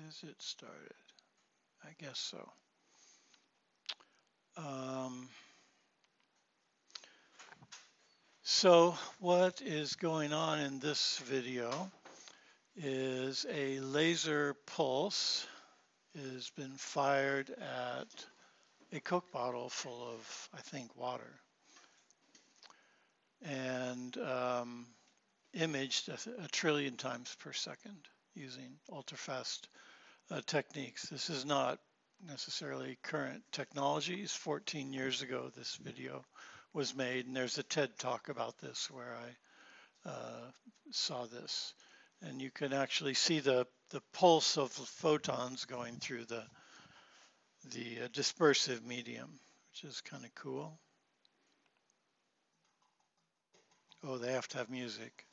Is it started? I guess so. So what is going on in this video is a laser pulse has been fired at a Coke bottle full of, I think, water, and imaged a trillion times per second using ultrafast techniques. This is not necessarily current technologies. 14 years ago, this video was made, and there's a TED talk about this where I saw this. And you can actually see the pulse of the photons going through the dispersive medium, which is kind of cool. Oh, they have to have music.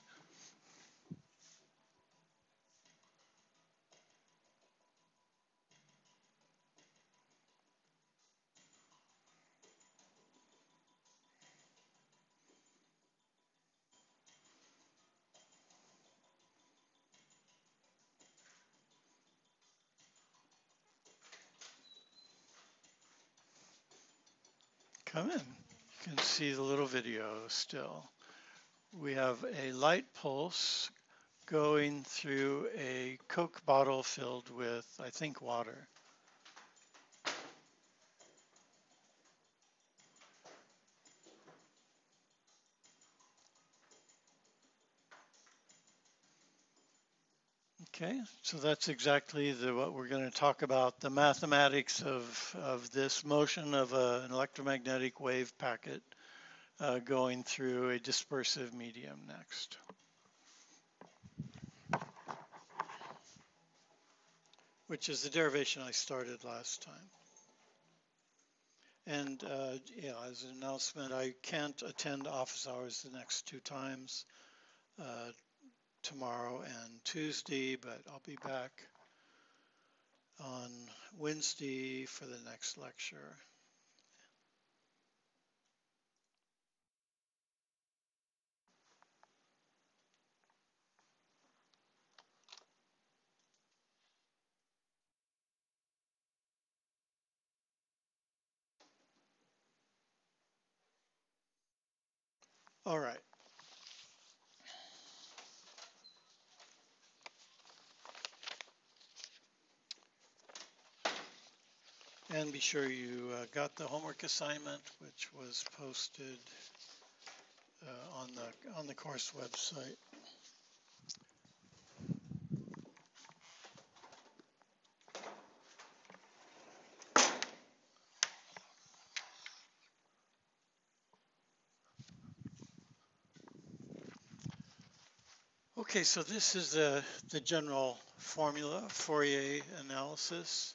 Come in. You can see the little video still. We have a light pulse going through a Coke bottle filled with, I think, water. Okay, so that's exactly what we're going to talk about, the mathematics of this motion of an electromagnetic wave packet going through a dispersive medium next. Which is the derivation I started last time. And yeah, as an announcement, I can't attend office hours the next 2 times, tomorrow and Tuesday, but I'll be back on Wednesday for the next lecture. All right. And be sure you got the homework assignment, which was posted on the course website. Okay, so this is the general formula, Fourier analysis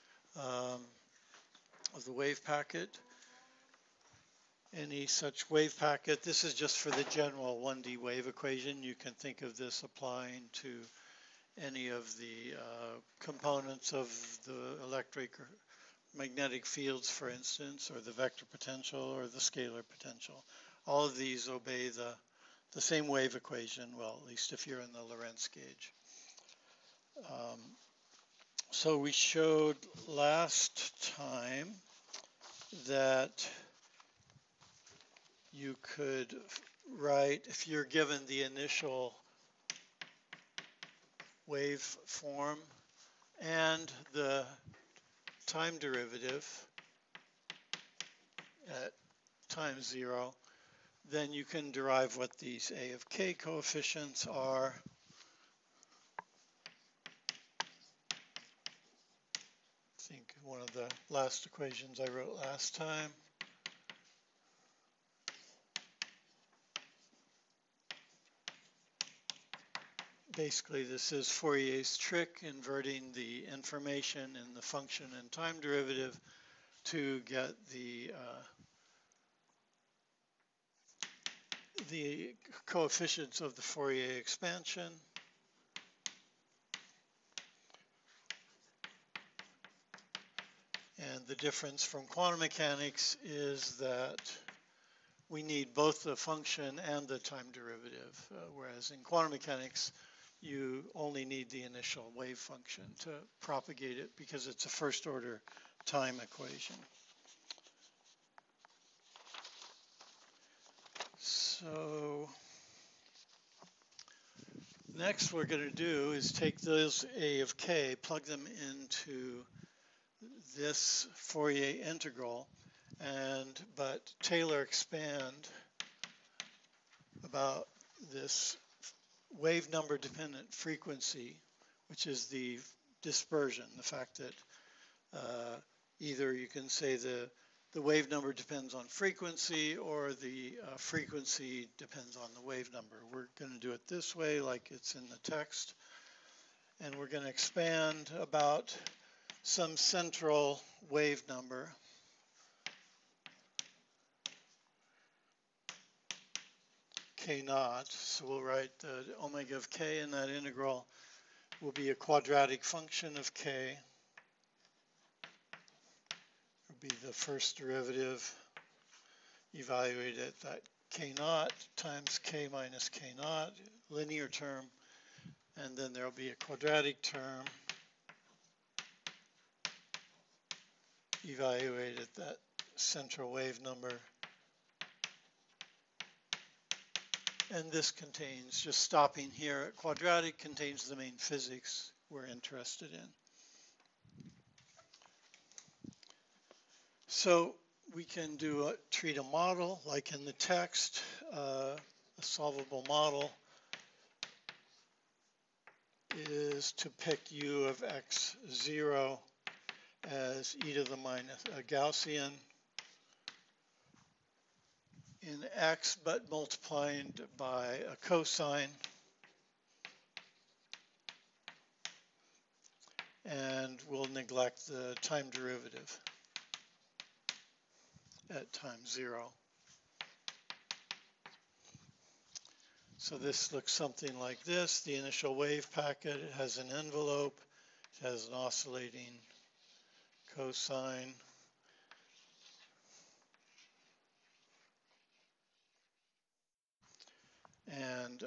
of the wave packet. Any such wave packet, this is just for the general 1D wave equation. You can think of this applying to any of the components of the electric or magnetic fields, for instance, or the vector potential or the scalar potential. All of these obey the same wave equation, well, at least if you're in the Lorentz gauge. So we showed last time that you could write, if you're given the initial wave form and the time derivative at time 0, then you can derive what these A of k coefficients are. I think one of the last equations I wrote last time. Basically, this is Fourier's trick, inverting the information in the function and time derivative to get the coefficients of the Fourier expansion. And the difference from quantum mechanics is that we need both the function and the time derivative, whereas in quantum mechanics, you only need the initial wave function to propagate it because it's a first order time equation. So next we're going to do is take those A of k, plug them into this Fourier integral, but Taylor expand about this wave number dependent frequency, which is the dispersion, the fact that either you can say the wave number depends on frequency or the frequency depends on the wave number. We're going to do it this way like it's in the text, and we're going to expand about some central wave number. K naught, so we'll write the omega of k in that integral will be a quadratic function of k. Will be the first derivative evaluated at that k naught times k minus k naught, linear term, and then there will be a quadratic term evaluated at that central wave number. And this contains, just stopping here at quadratic, contains the main physics we're interested in. So we can treat a model like in the text, a solvable model is to pick u of x0 as e to the minus a Gaussian in x, but multiplied by a cosine, and we'll neglect the time derivative at time 0. So this looks something like this. The initial wave packet, it has an envelope, it has an oscillating cosine, and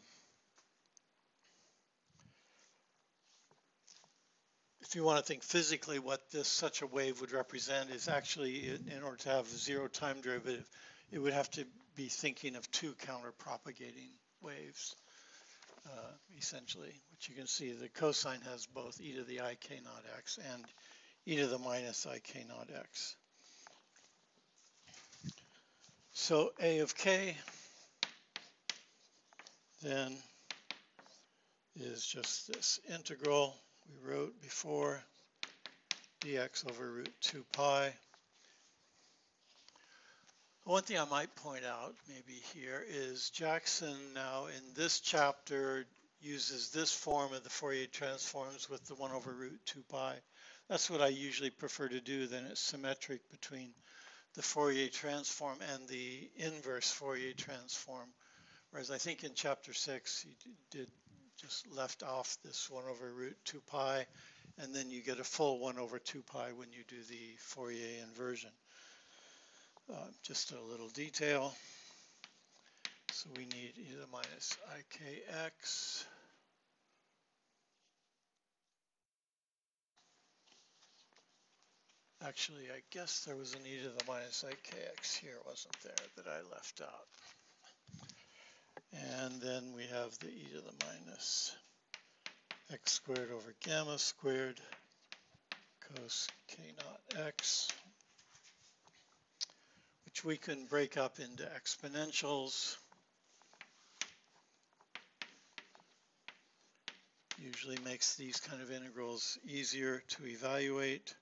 if you want to think physically what such a wave would represent is actually, in order to have the zero time derivative, it would have to be thinking of two counter-propagating waves, essentially, which you can see the cosine has both e to the I k naught x and e to the minus I k naught x. So A of k then is just this integral we wrote before, dx over root 2 pi. One thing I might point out maybe here is Jackson now in this chapter uses this form of the Fourier transforms with the 1 over root 2 pi. That's what I usually prefer to do. Then it's symmetric between the Fourier transform and the inverse Fourier transform. Whereas I think in chapter 6 he did just left off this 1 over root 2 pi, and then you get a full 1 over 2 pi when you do the Fourier inversion. Just a little detail. So we need e to the minus ikx actually, I guess there was an e to the minus ikx here, wasn't there, that I left out. And then we have the e to the minus x squared over gamma squared cos k naught x, which we can break up into exponentials. Usually makes these kind of integrals easier to evaluate.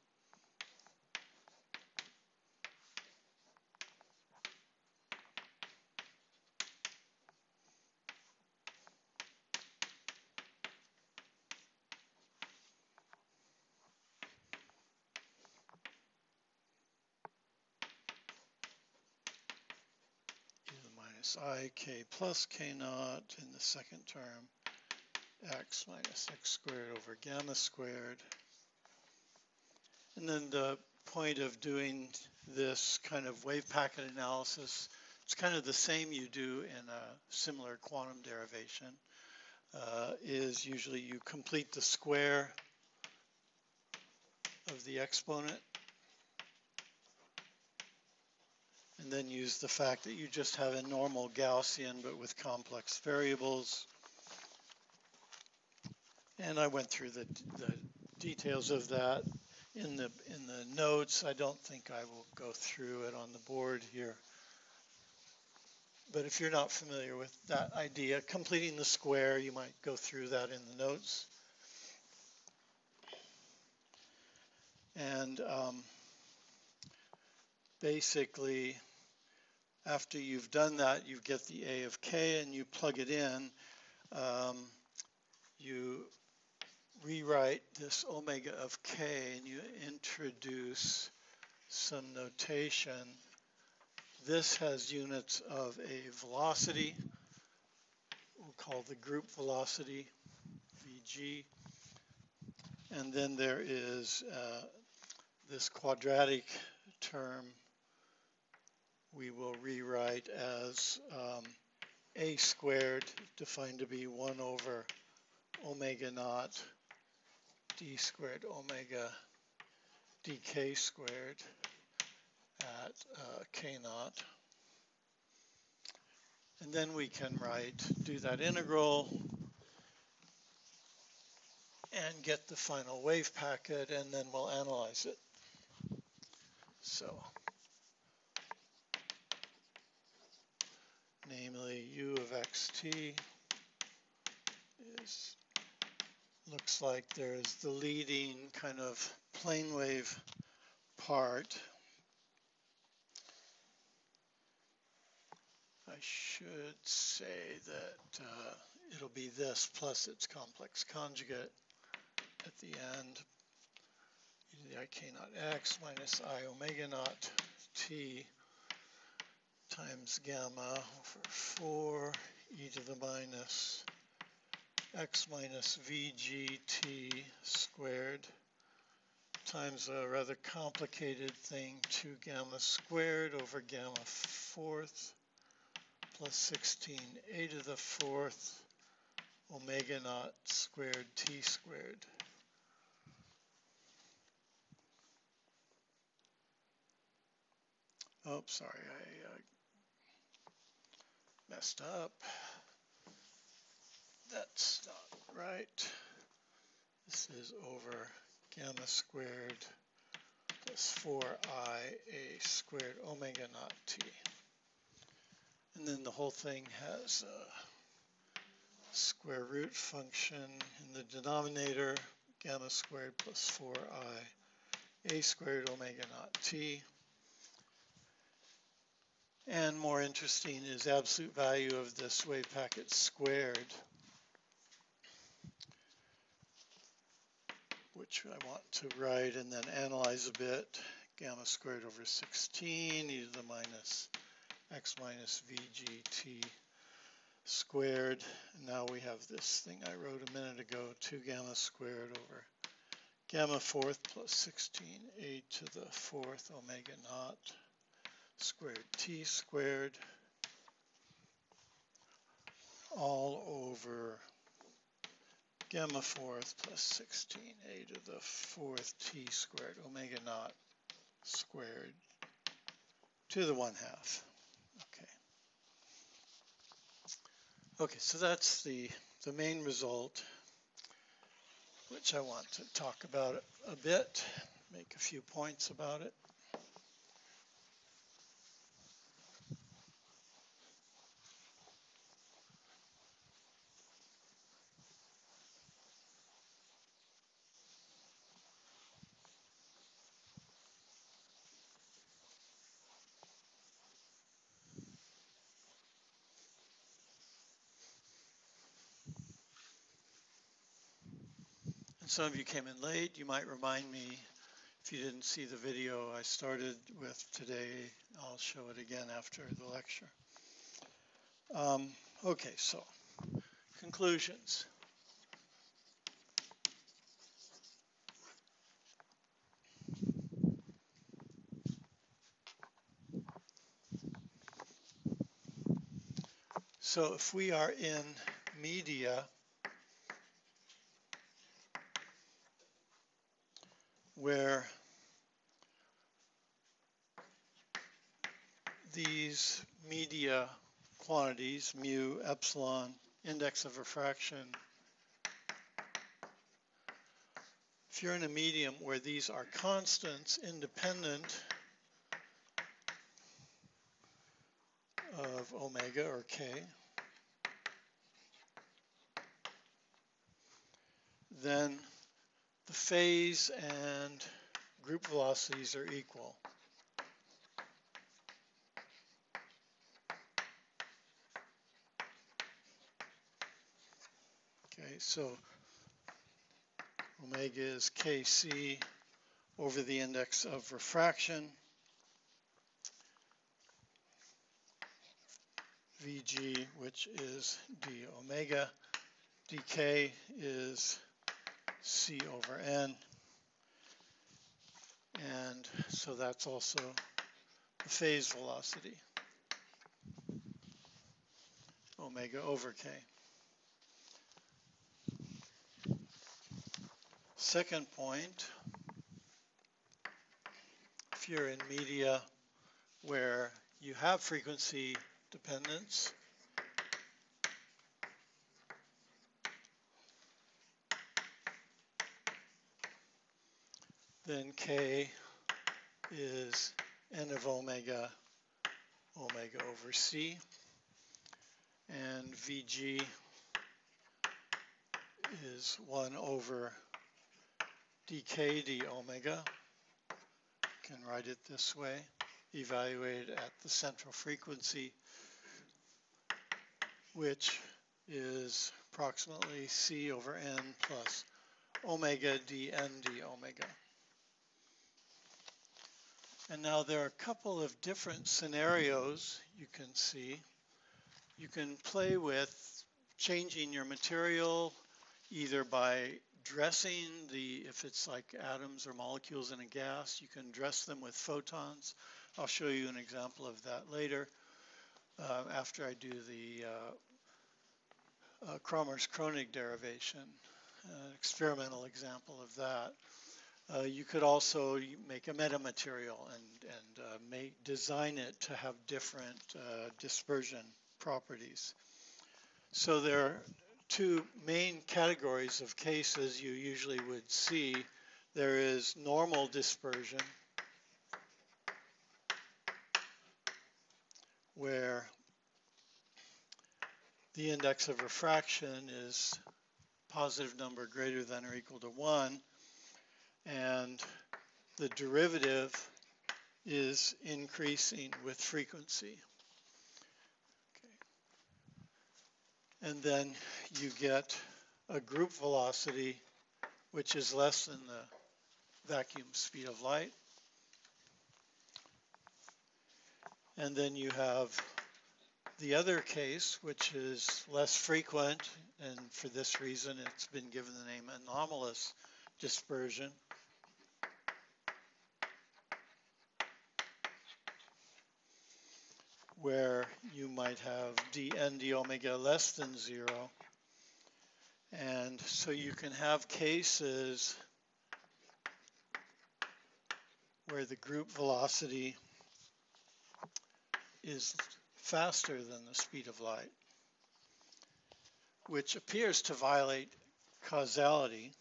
I k plus k naught in the second term, x minus x squared over gamma squared. And then the point of doing this kind of wave packet analysis, it's kind of the same you do in a similar quantum derivation. is usually you complete the square of the exponent and then use the fact that you just have a normal Gaussian but with complex variables. And I went through the details of that in the notes. I don't think I will go through it on the board here. But if you're not familiar with that idea, completing the square, you might go through that in the notes. And basically, after you've done that, you get the A of k and you plug it in. You rewrite this omega of k and you introduce some notation. This has units of a velocity. We'll call the group velocity Vg. And then there is this quadratic term we will rewrite as a squared, defined to be 1 over omega naught d squared omega dk squared at k naught. And then we can do that integral and get the final wave packet, and then we'll analyze it. So, namely u of xt looks like there's the leading kind of plane wave part. I should say that it'll be this plus its complex conjugate at the end. I k naught x minus I omega naught t times gamma over 4 e to the minus x minus vgt squared times a rather complicated thing 2 gamma squared over gamma fourth plus 16 a to the fourth omega naught squared t squared. Oh, sorry, I messed up. That's not right. This is over gamma squared plus 4i a squared omega naught t. And then the whole thing has a square root function in the denominator, gamma squared plus 4i a squared omega naught t. And more interesting is absolute value of this wave packet squared, which I want to write and then analyze a bit. Gamma squared over 16 e to the minus x minus vgt squared. And now we have this thing I wrote a minute ago, 2 gamma squared over gamma fourth plus 16 a to the fourth omega naught squared t squared all over gamma fourth plus 16 a to the fourth t squared omega naught squared to the 1/2. Okay, so that's the main result, which I want to talk about a bit, make a few points about it. And some of you came in late. You might remind me, if you didn't see the video I started with today, I'll show it again after the lecture. Okay, so conclusions. So if we are in media where these media quantities, mu, epsilon, index of refraction, if you're in a medium where these are constants independent of omega or k, then the phase and group velocities are equal. Okay, so omega is kc over the index of refraction. Vg, which is d omega. dk is c over n. And so that's also the phase velocity, omega over k. Second point, if you're in media where you have frequency dependence, then k is n of omega, omega over c, and Vg is 1 over dk d omega. You can write it this way, evaluated at the central frequency, which is approximately c over n plus omega dn d omega. And now there are a couple of different scenarios you can see. You can play with changing your material either by dressing if it's like atoms or molecules in a gas, you can dress them with photons. I'll show you an example of that later after I do the Kramers-Kronig derivation, an experimental example of that. You could also make a metamaterial and design it to have different dispersion properties. So there are two main categories of cases you usually would see. There is normal dispersion, where the index of refraction is positive number greater than or equal to 1, and the derivative is increasing with frequency. Okay. And then you get a group velocity which is less than the vacuum speed of light. And then you have the other case, which is less frequent, and for this reason it's been given the name anomalous dispersion. Where you might have dn d omega less than 0. And so you can have cases where the group velocity is faster than the speed of light, which appears to violate causality,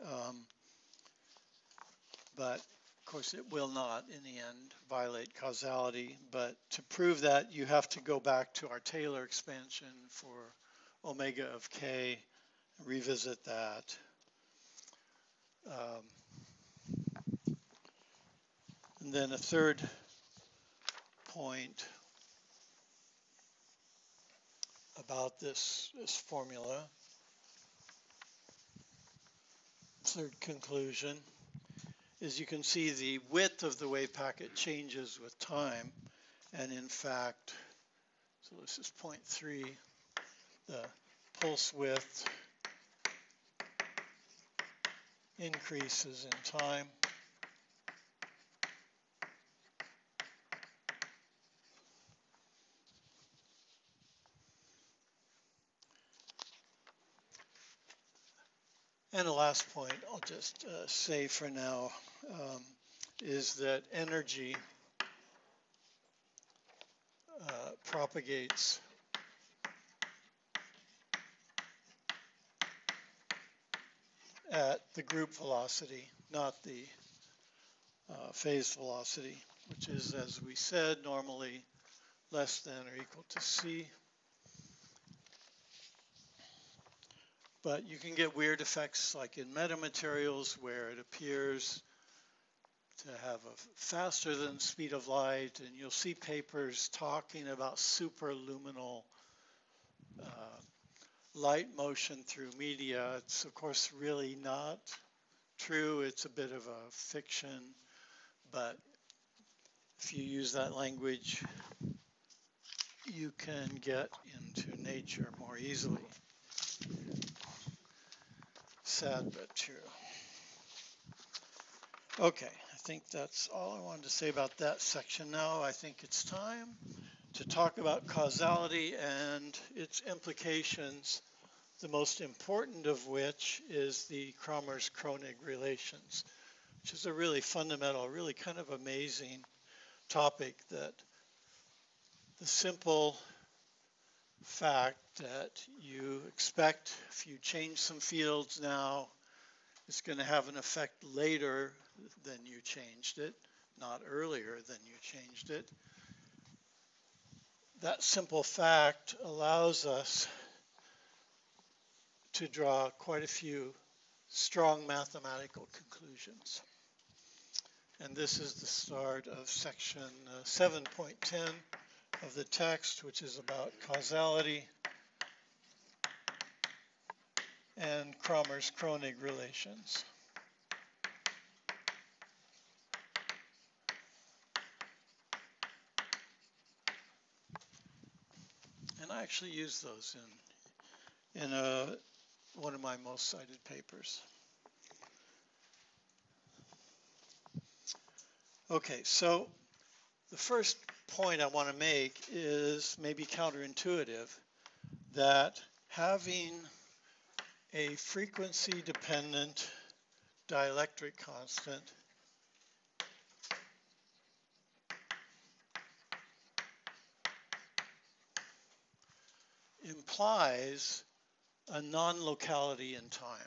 but of course it will not in the end violate causality. But to prove that, you have to go back to our Taylor expansion for omega of k, revisit that. And then a third point about this formula, third conclusion, is you can see the width of the wave packet changes with time. And in fact, so this is 0.3, the pulse width increases in time. And the last point I'll just say for now, is that energy propagates at the group velocity, not the phase velocity, which is, as we said, normally less than or equal to c. But you can get weird effects like in metamaterials where it appears to have a faster than speed of light, and you'll see papers talking about superluminal light motion through media. It's of course really not true. It's a bit of a fiction, but if you use that language, you can get into nature more easily. Sad but true. Okay, I think that's all I wanted to say about that section. Now I think it's time to talk about causality and its implications, the most important of which is the Kramers-Kronig relations, which is a really fundamental, really kind of amazing topic, that the simple fact that you expect if you change some fields now, it's going to have an effect later than you changed it, not earlier than you changed it. That simple fact allows us to draw quite a few strong mathematical conclusions. And this is the start of section 7.10 of the text, which is about causality and Kramers-Kronig relations. And I actually use those in one of my most cited papers. Okay, so the first point I want to make is maybe counterintuitive, that having a frequency-dependent dielectric constant implies a non-locality in time,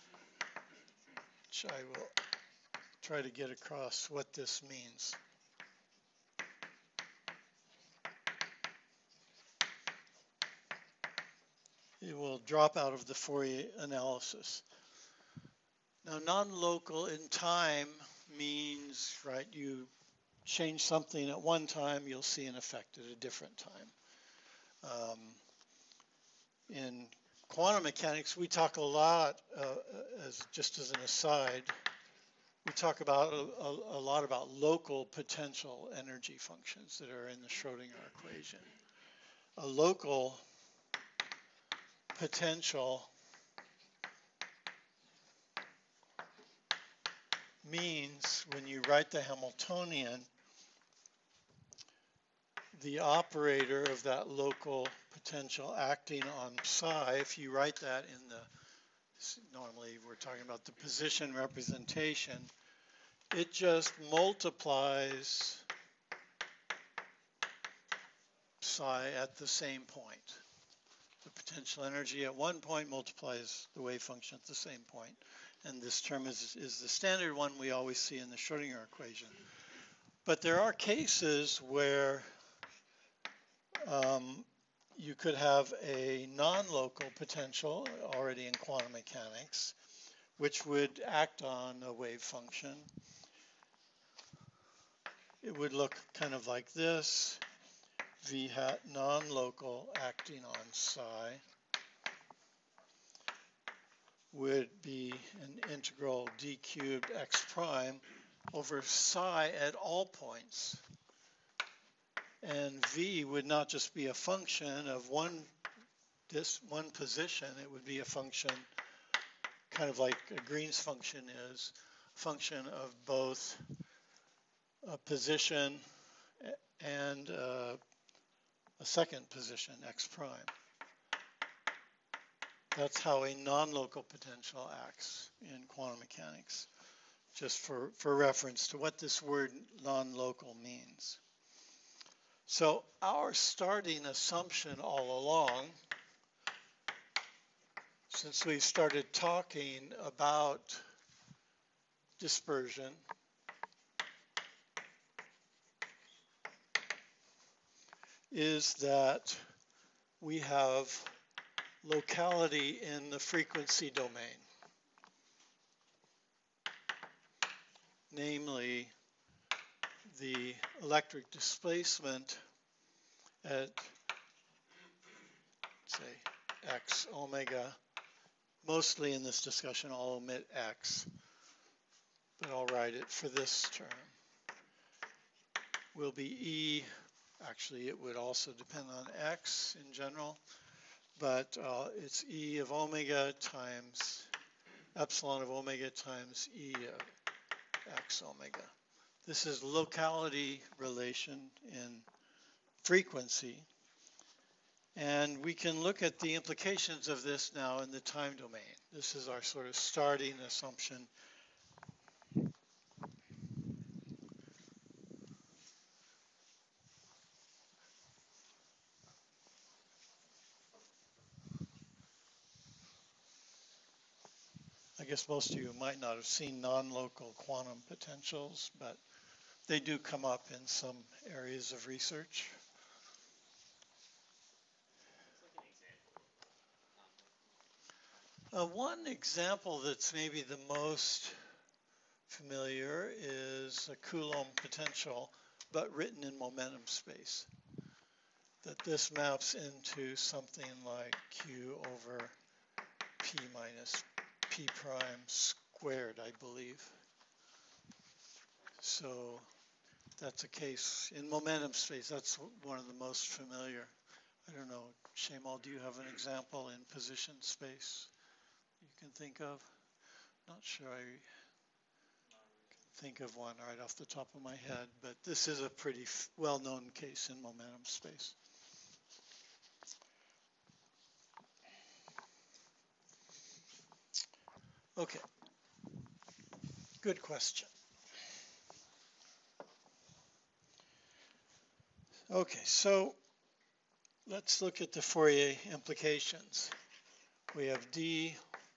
which I will try to get across what this means. It will drop out of the Fourier analysis. Now, non-local in time means, right, you change something at one time, you'll see an effect at a different time. In quantum mechanics, we talk a lot, just as an aside, we talk about a lot about local potential energy functions that are in the Schrodinger equation. A local potential means, when you write the Hamiltonian, the operator of that local potential acting on psi, if you write that in the, normally we're talking about the position representation, it just multiplies psi at the same point. The potential energy at one point multiplies the wave function at the same point. And this term is the standard one we always see in the Schrodinger equation. But there are cases where you could have a non-local potential already in quantum mechanics, which would act on a wave function. It would look kind of like this: v hat non-local acting on psi would be an integral d cubed x prime over psi at all points. And v would not just be a function of one position, it would be a function kind of like a Green's function is, a function of both a position and a second position, x prime. That's how a non-local potential acts in quantum mechanics. just for reference to what this word non-local means. So our starting assumption all along, since we started talking about dispersion, is that we have locality in the frequency domain, namely the electric displacement at, say, x omega. Mostly in this discussion I'll omit x, but I'll write it for this term, will be E. Actually, it would also depend on x in general, but it's E of omega times epsilon of omega times E of x omega. This is locality relation in frequency. And we can look at the implications of this now in the time domain. This is our sort of starting assumption. I guess most of you might not have seen non-local quantum potentials, but they do come up in some areas of research. One example that's maybe the most familiar is a Coulomb potential, but written in momentum space. That this maps into something like Q over P minus P prime squared, I believe. So that's a case in momentum space. That's one of the most familiar. I don't know, Shamal, do you have an example in position space you can think of? Not sure I can think of one right off the top of my head, but this is a pretty well-known case in momentum space. Okay, good question. Okay, so let's look at the Fourier implications. We have d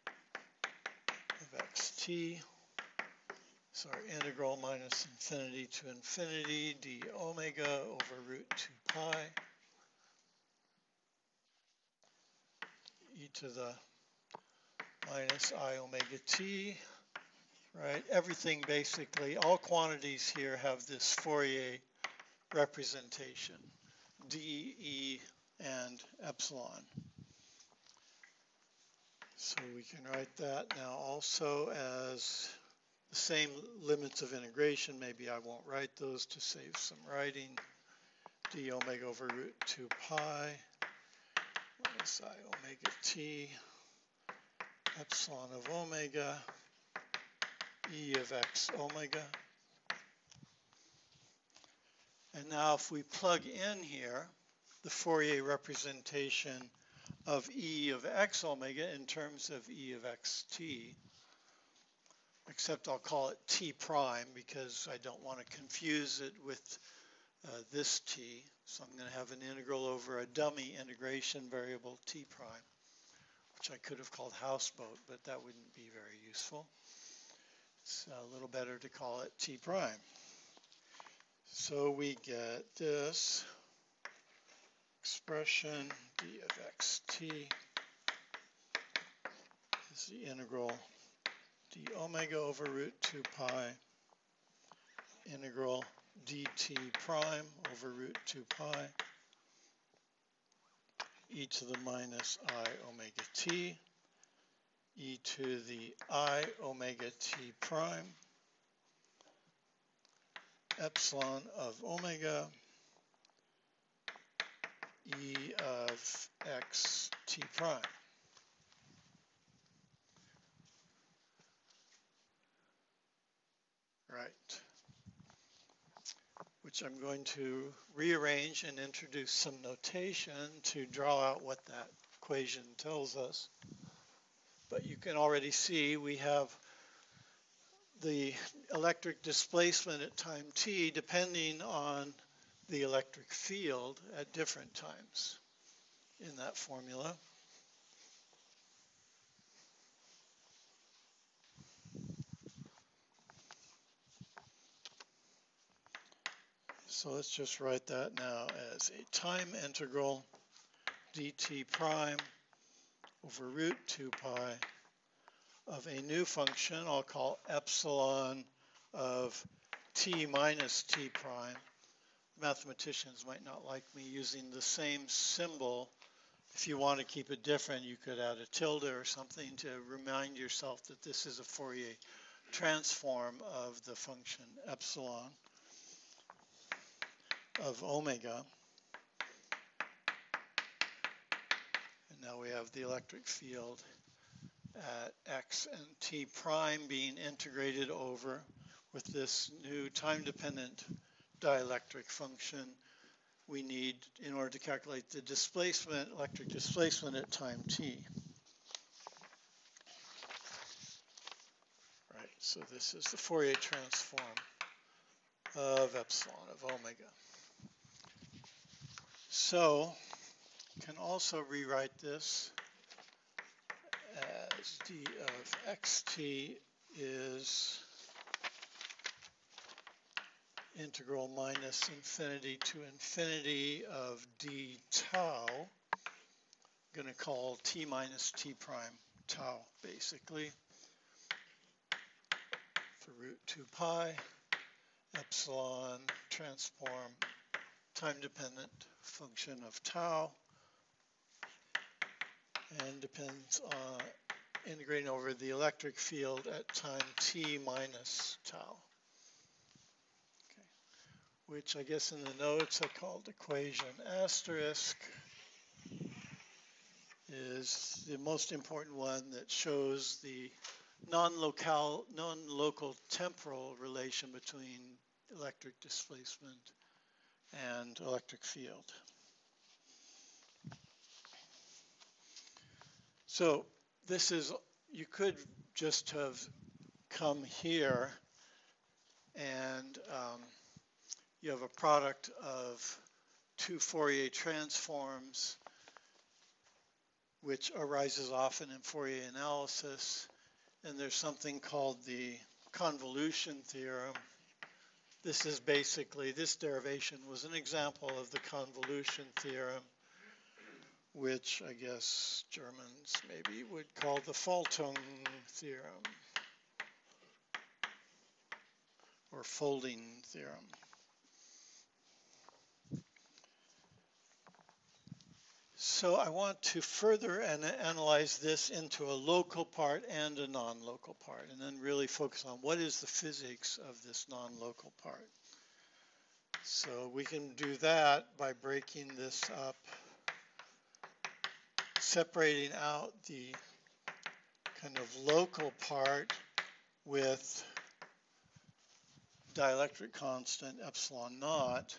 of xt, so our integral minus infinity to infinity d omega over root 2 pi e to the minus I omega t, right? Everything basically, all quantities here have this Fourier representation, d, e, and epsilon. So we can write that now also as the same limits of integration. Maybe I won't write those to save some writing. D omega over root 2 pi minus I omega t epsilon of omega E of x omega. And now if we plug in here the Fourier representation of E of x omega in terms of E of xt, except I'll call it t prime because I don't want to confuse it with this t. So I'm going to have an integral over a dummy integration variable t prime, which I could have called houseboat, but that wouldn't be very useful. It's a little better to call it t prime. So we get this expression d of xt is the integral d omega over root 2 pi integral dt prime over root 2 pi e to the minus I omega t e to the I omega t prime epsilon of omega e of x t prime. Right. Which I'm going to rearrange and introduce some notation to draw out what that equation tells us. But you can already see we have the electric displacement at time t depending on the electric field at different times in that formula. So let's just write that now as a time integral dt prime over root 2 pi of a new function I'll call epsilon of t minus t prime. Mathematicians might not like me using the same symbol. If you want to keep it different, you could add a tilde or something to remind yourself that this is a Fourier transform of the function epsilon of omega. And now we have the electric field at x and t prime being integrated over with this new time-dependent dielectric function we need in order to calculate the displacement, electric displacement at time t. Right, so this is the Fourier transform of epsilon of omega. So can also rewrite this as d of xt is integral minus infinity to infinity of d tau. I'm going to call t minus t prime tau basically for root 2 pi epsilon transform time-dependent function of tau, and depends on integrating over the electric field at time t minus tau. Okay. Which I guess in the notes I called equation asterisk, is the most important one that shows the non-local temporal relation between electric displacement and electric field. So this is, you could just have come here and you have a product of two Fourier transforms which arises often in Fourier analysis, and there's something called the convolution theorem. This is basically, this derivation was an example of the convolution theorem, which I guess Germans maybe would call the Faltung theorem or folding theorem. So I want to further analyze this into a local part and a non-local part, and then really focus on what is the physics of this non-local part. So we can do that by breaking this up, separating out the kind of local part with dielectric constant epsilon naught,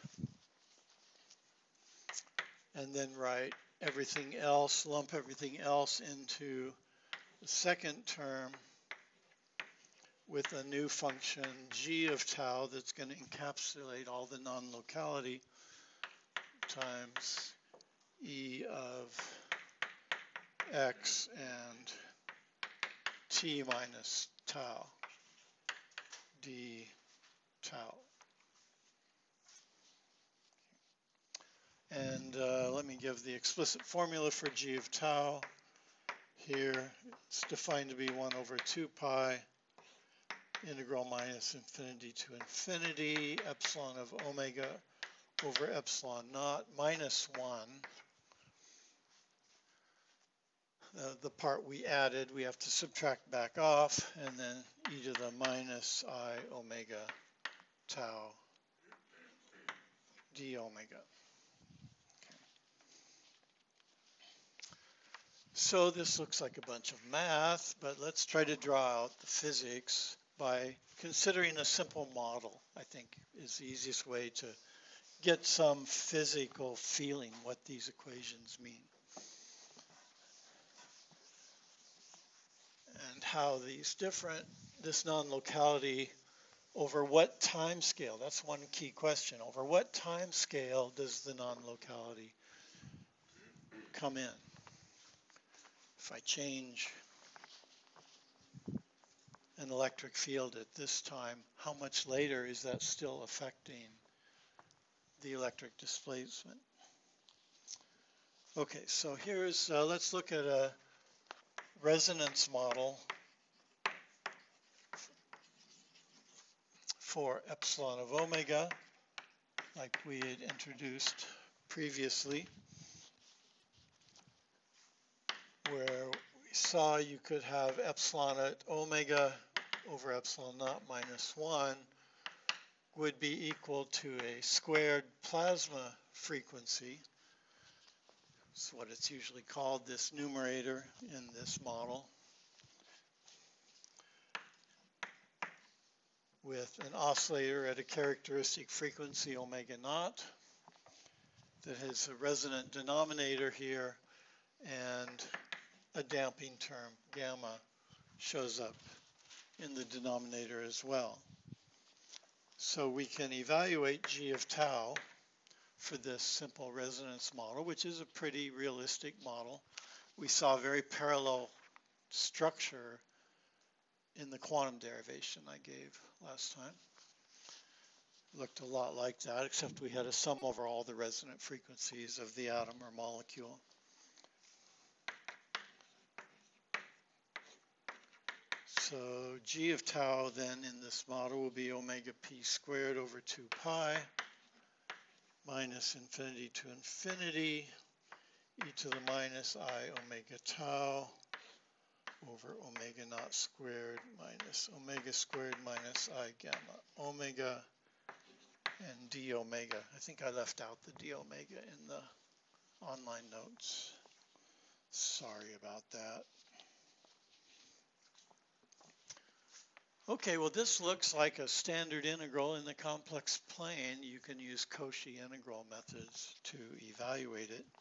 and then write everything else, lump everything else into the second term with a new function g of tau that's going to encapsulate all the non-locality times e of x and t minus tau d tau. And let me give the explicit formula for g of tau. Here it's defined to be 1 over 2 pi integral minus infinity to infinity epsilon of omega over epsilon naught minus 1. The part we added we have to subtract back off, and then e to the minus I omega tau d omega. So this looks like a bunch of math, but let's try to draw out the physics by considering a simple model. I think is the easiest way to get some physical feeling what these equations mean and how these different this non-locality over what time scale? That's one key question. Over what time scale does the non-locality come in? If I change an electric field at this time, how much later is that still affecting the electric displacement? Okay, so here's, let's look at a resonance model for epsilon of omega, like we had introduced previously, where we saw you could have epsilon at omega over epsilon naught minus 1 would be equal to a squared plasma frequency. That's what it's usually called, this numerator in this model, with an oscillator at a characteristic frequency omega naught that has a resonant denominator here, and a damping term, gamma, shows up in the denominator as well. So we can evaluate G of tau for this simple resonance model, which is a pretty realistic model. We saw a very parallel structure in the quantum derivation I gave last time. Looked a lot like that, except we had a sum over all the resonant frequencies of the atom or molecule. So G of tau then in this model will be omega p squared over 2 pi minus infinity to infinity e to the minus I omega tau over omega naught squared minus omega squared minus I gamma omega and d omega. I think I left out the d omega in the online notes. Sorry about that. Okay, well this looks like a standard integral in the complex plane. You can use Cauchy integral methods to evaluate it.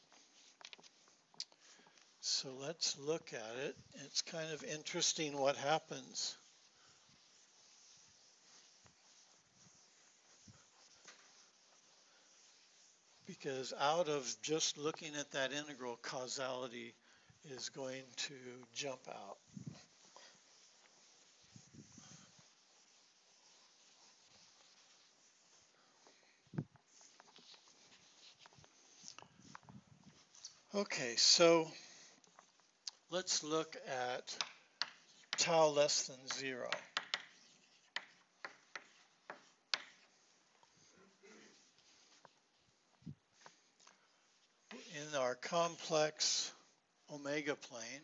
So let's look at it. It's kind of interesting what happens. Because out of just looking at that integral, causality is going to jump out. Okay, so let's look at tau less than 0. In our complex omega plane,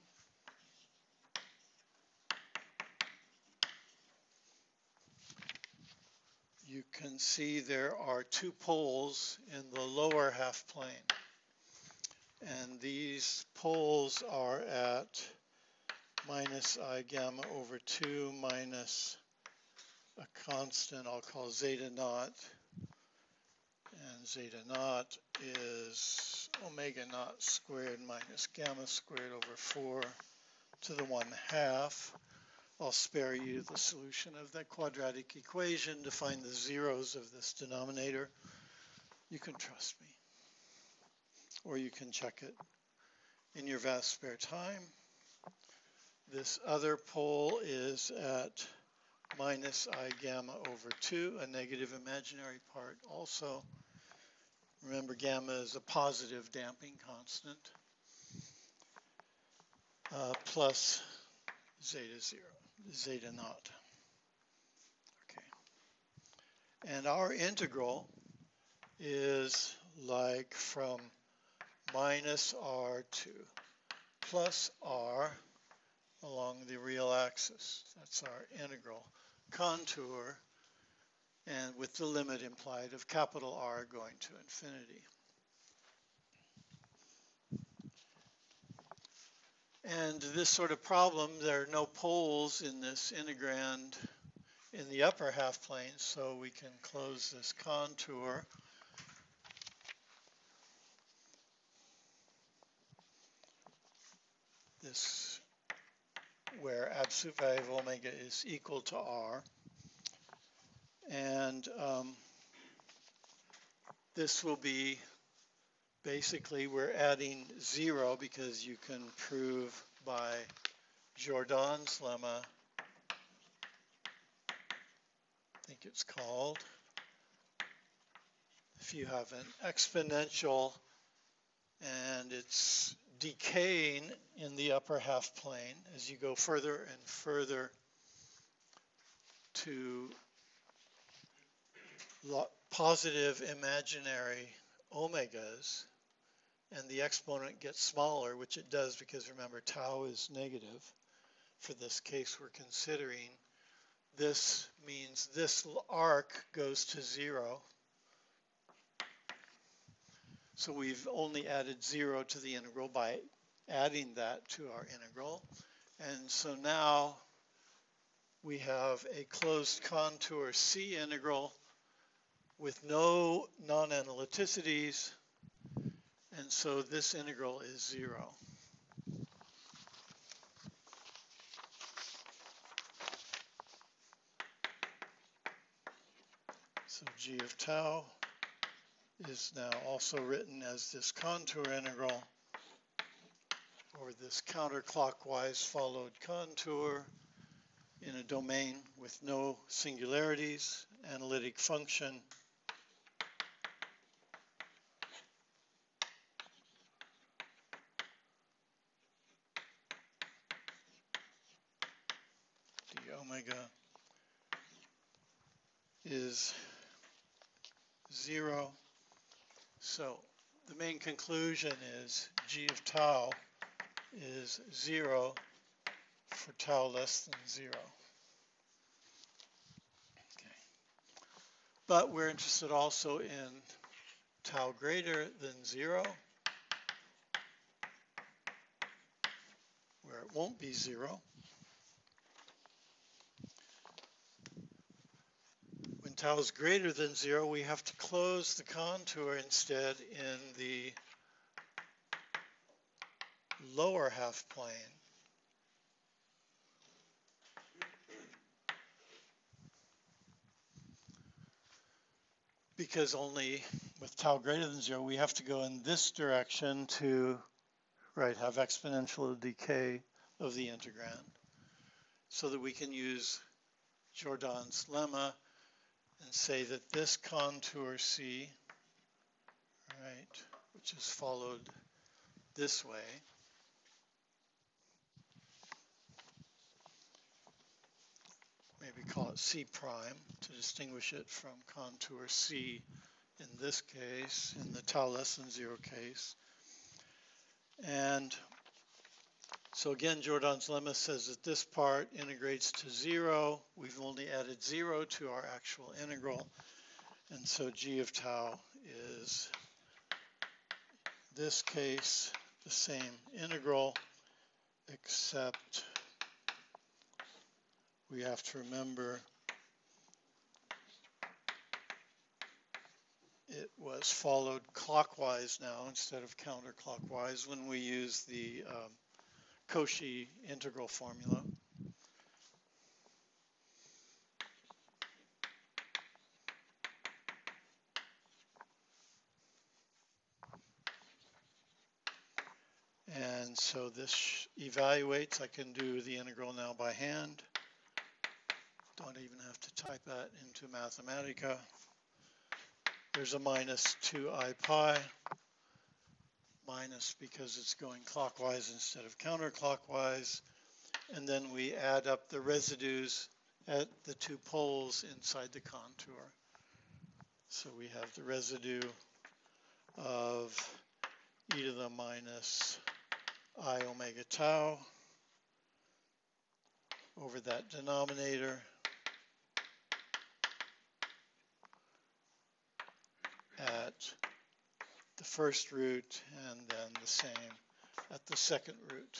you can see there are two poles in the lower half plane. And these poles are at minus I gamma over 2 minus a constant I'll call zeta naught. And zeta naught is omega naught squared minus gamma squared over 4 to the 1/2. I'll spare you the solution of that quadratic equation to find the zeros of this denominator. You can trust me. Or you can check it in your vast spare time. This other pole is at minus I gamma over 2, a negative imaginary part also. Remember, gamma is a positive damping constant, plus zeta 0, zeta naught. Okay. And our integral is like from minus r to plus r along the real axis. That's our integral contour, and with the limit implied of capital R going to infinity. And this sort of problem, there are no poles in this integrand in the upper half plane, so we can close this contour. This where absolute value of omega is equal to r. And this will be basically, we're adding 0 because you can prove by Jordan's lemma, I think it's called, if you have an exponential and it's decaying in the upper half plane as you go further and further to positive imaginary omegas, and the exponent gets smaller, which it does because remember tau is negative. For this case we're considering, this means this arc goes to 0. So we've only added 0 to the integral by adding that to our integral. And so now we have a closed contour C integral with no non-analyticities. And so this integral is 0. So g of tau is now also written as this contour integral, or this counterclockwise followed contour in a domain with no singularities, analytic function d omega is 0. So the main conclusion is g of tau is 0 for tau less than 0. Okay. But we're interested also in tau greater than 0, where it won't be 0. When tau is greater than 0, we have to close the contour instead in the lower half plane. Because only with tau greater than 0, we have to go in this direction to, have exponential decay of the integrand, so that we can use Jordan's lemma and say that this contour C, which is followed this way, maybe call it C prime to distinguish it from contour C in this case, in the tau less than 0 case. And so again, Jordan's lemma says that this part integrates to 0. We've only added 0 to our actual integral. And so g of tau is, this case, the same integral, except we have to remember it was followed clockwise now instead of counterclockwise when we use the Cauchy integral formula. And so this evaluates. I can do the integral now by hand. Don't even have to type that into Mathematica. There's a minus 2I pi, minus because it's going clockwise instead of counterclockwise. And then we add up the residues at the two poles inside the contour. So we have the residue of e to the minus I omega tau over that denominator at the first root, and then the same at the second root.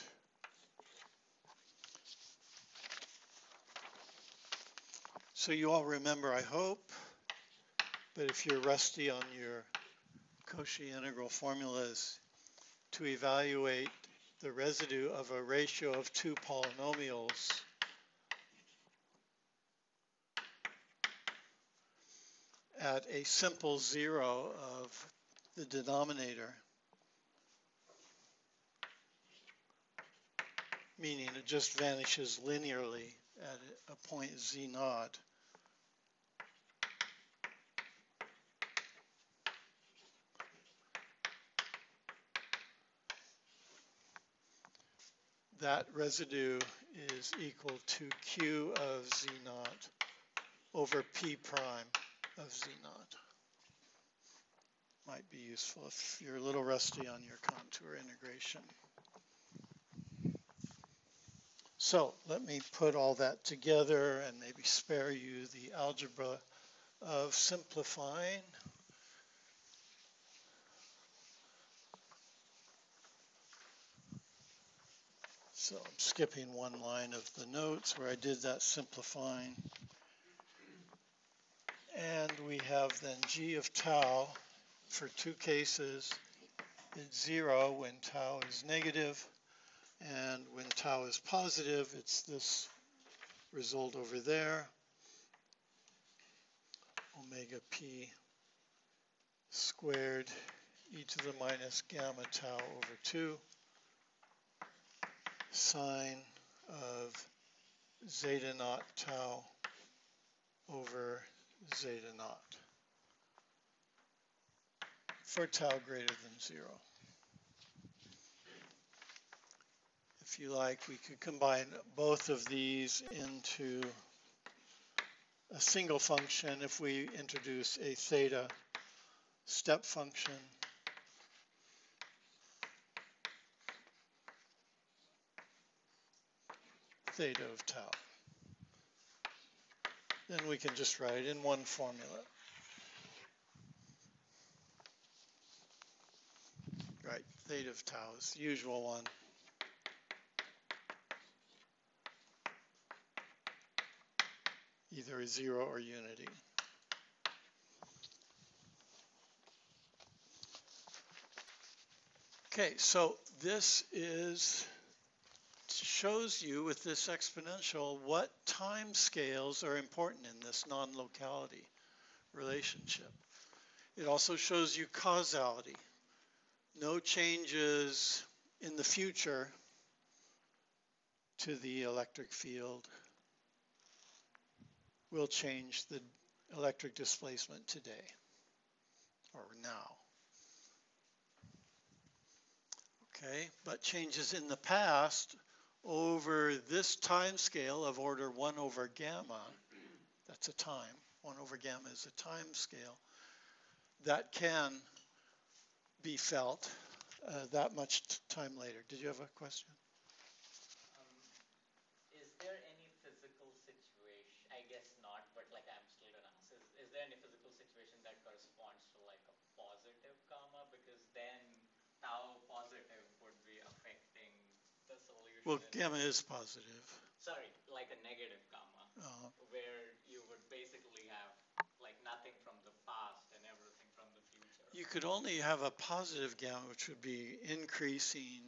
So you all remember, I hope, but if you're rusty on your Cauchy integral formulas, to evaluate the residue of a ratio of two polynomials at a simple zero of the denominator, meaning it just vanishes linearly at a point z naught. That residue is equal to q of z naught over p prime of z naught. Might be useful if you're a little rusty on your contour integration. So let me put all that together and maybe spare you the algebra of simplifying. So I'm skipping one line of the notes where I did that simplifying. And we have then g of tau for two cases. It's 0 when tau is negative, and when tau is positive, it's this result over there, omega p squared e to the minus gamma tau over 2 sine of zeta naught tau over zeta naught for tau greater than 0. If you like, we could combine both of these into a single function if we introduce a theta step function theta of tau. Then we can just write in one formula. Right, theta of tau is the usual one. Either a 0 or unity. Okay, so this shows you with this exponential what time scales are important in this non-locality relationship. It also shows you causality. No changes in the future to the electric field will change the electric displacement today or now. Okay, but changes in the past over this time scale of order 1 over gamma, that's a time, 1 over gamma is a time scale, that can be felt that much time later. Did you have a question? Is there any physical situation, I guess not, but like I'm still going to ask, is there any physical situation that corresponds to like a positive gamma? Because then tau positive would be affecting the solution. Well, gamma is positive. Sorry, like a negative gamma, where you would basically have like nothing from the past and everything from the future. You could only have a positive gamma, which would be increasing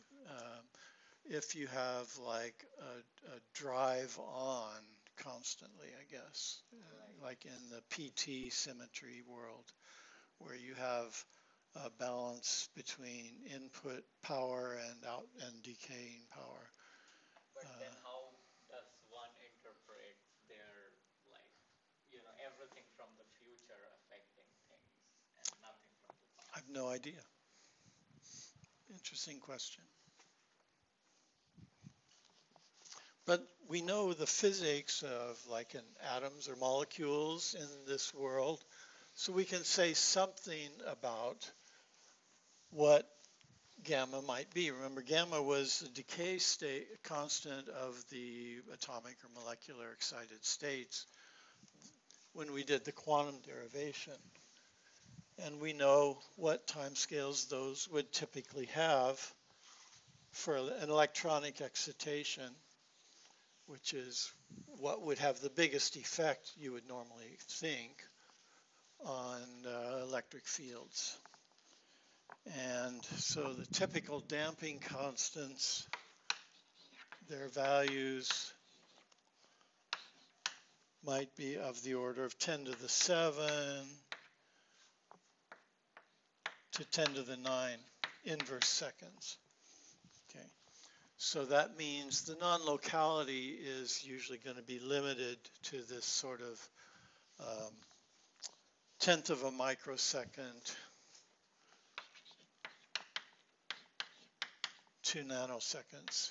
if you have like a drive on constantly, I guess, Right. like in the PT symmetry world, where you have a balance between input power and out and decaying power. But then how does one interpret their, like, you know, everything from the future affecting things and nothing from the past? I have no idea. Interesting question. But we know the physics of like in atoms or molecules in this world, so we can say something about what gamma might be. Remember, gamma was the decay state constant of the atomic or molecular excited states when we did the quantum derivation. And we know what timescales those would typically have for an electronic excitation, which is what would have the biggest effect, you would normally think, on electric fields. And so the typical damping constants, their values might be of the order of 10 to the 7 to 10 to the 9 inverse seconds. Okay, so that means the non-locality is usually going to be limited to this sort of tenth of a microsecond to nanoseconds.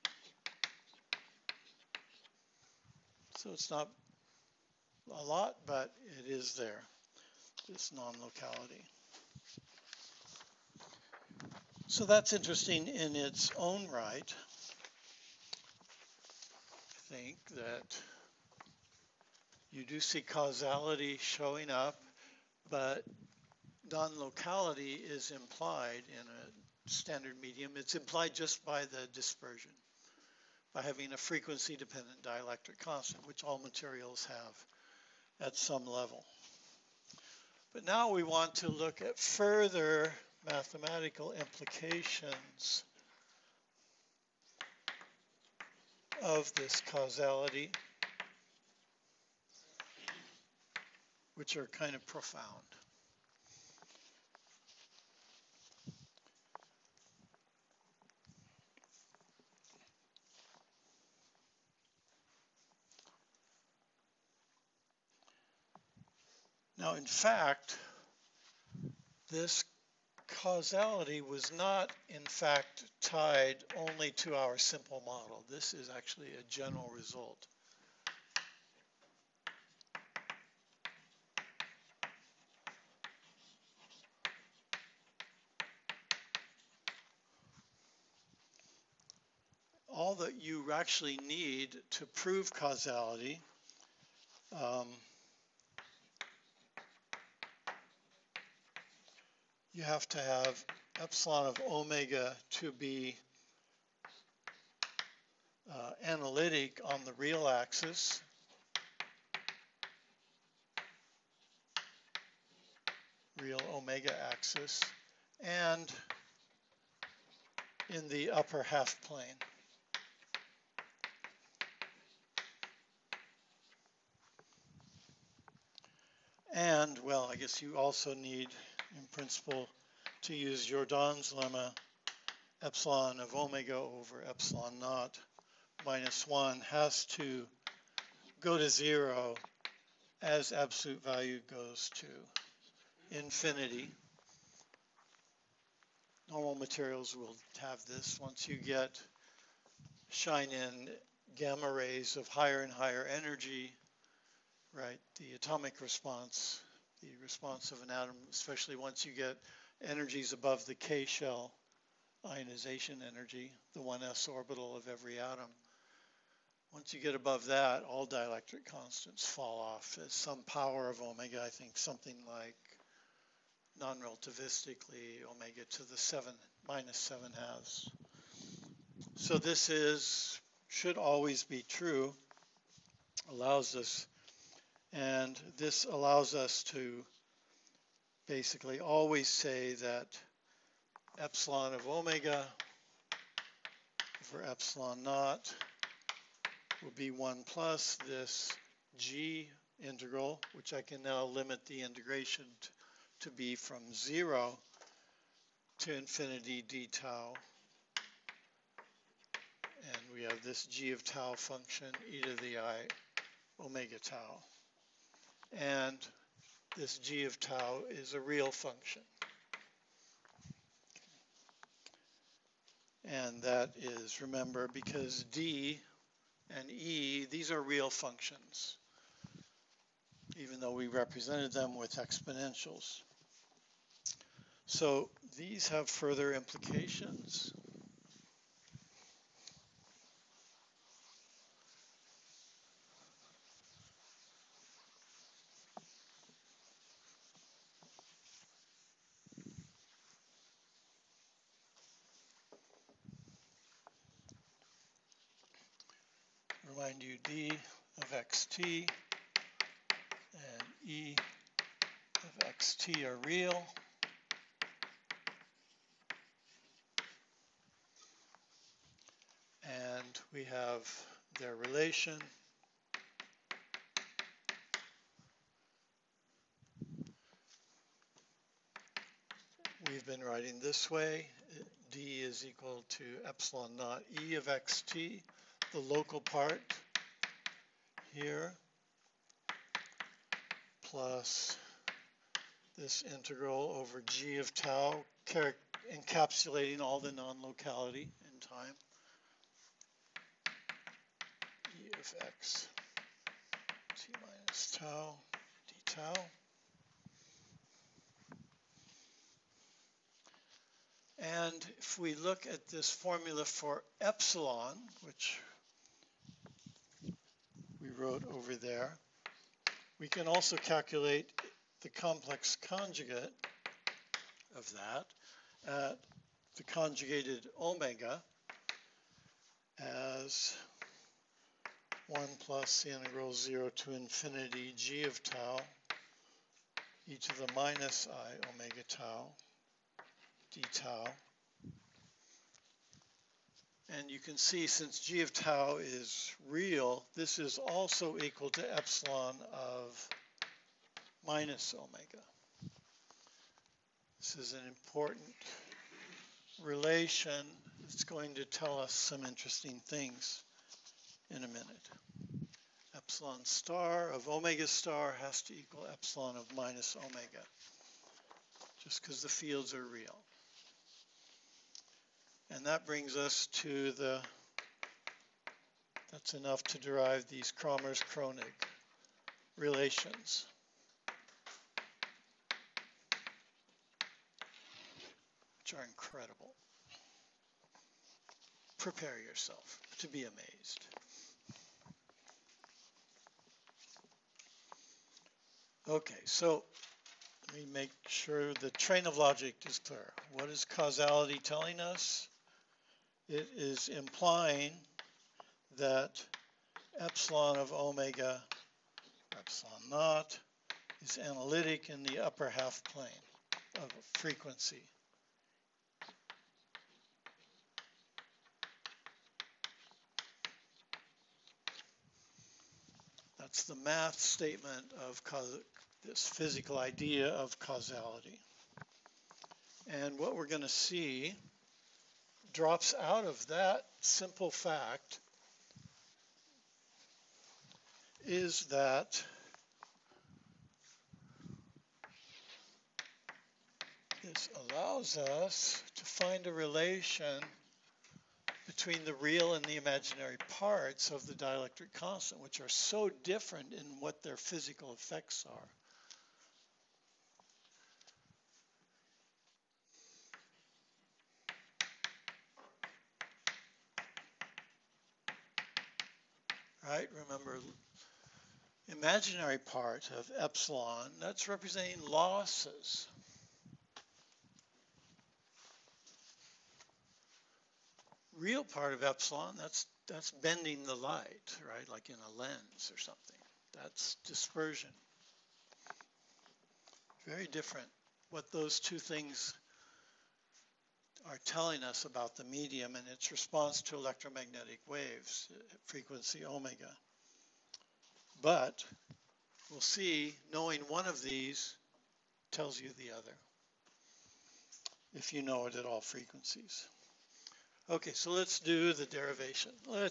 So it's not a lot, but it is there, this non-locality. So that's interesting in its own right. I think that you do see causality showing up, but non-locality is implied in a standard medium. It's implied just by the dispersion, by having a frequency-dependent dielectric constant, which all materials have at some level. But now we want to look at further mathematical implications of this causality, which are kind of profound. Now, in fact, this causality was not, in fact, tied only to our simple model. This is actually a general result. All that you actually need to prove causality you have to have epsilon of omega to be analytic on the real axis, real omega axis, and in the upper half plane. And, well, I guess you also need, in principle, to use Jordan's lemma, epsilon of omega over epsilon naught minus 1 has to go to 0 as absolute value goes to infinity. Normal materials will have this. Once you get shine in gamma rays of higher and higher energy, right, the atomic response, the response of an atom, especially once you get energies above the K shell ionization energy, the 1s orbital of every atom. Once you get above that, all dielectric constants fall off as some power of omega, I think something like non-relativistically omega to the 7 minus 7 halves. So this should always be true, allows us, and this allows us to basically always say that epsilon of omega over epsilon naught will be 1 plus this g integral, which I can now limit the integration to be from 0 to infinity d tau. And we have this g of tau function, e to the I omega tau. And this g of tau is a real function. And that is, remember, because d and e, these are real functions, even though we represented them with exponentials. So these have further implications. Remind you d of xt and e of xt are real. we have their relation. We've been writing this way. D is equal to epsilon naught E of xt, the local part here, plus this integral over g of tau, encapsulating all the non-locality in time, E of x t minus tau d tau. And if we look at this formula for epsilon, which we wrote over there, we can also calculate the complex conjugate of that at the conjugated omega as 1 plus the integral 0 to infinity g of tau e to the minus I omega tau d tau. And you can see since g of tau is real, this is also equal to epsilon of minus omega. This is an important relation. It's going to tell us some interesting things in a minute. Epsilon star of omega star has to equal epsilon of minus omega, just because the fields are real. And that brings us to that's enough to derive these Kramers-Kronig relations. Which are incredible. Prepare yourself to be amazed. Okay, so let me make sure the train of logic is clear. What is causality telling us? It is implying that epsilon of omega, epsilon naught, is analytic in the upper half plane of frequency. That's the math statement of this physical idea of causality. And what we're going to see drops out of that simple fact is that this allows us to find a relation between the real and the imaginary parts of the dielectric constant, which are so different in what their physical effects are. Right, remember, imaginary part of epsilon, that's representing losses. Real part of epsilon, that's bending the light, right, like in a lens or something. That's dispersion. Very different. What those two things are telling us about the medium and its response to electromagnetic waves, frequency omega. But we'll see, knowing one of these tells you the other, if you know it at all frequencies. Okay, so let's do the derivation.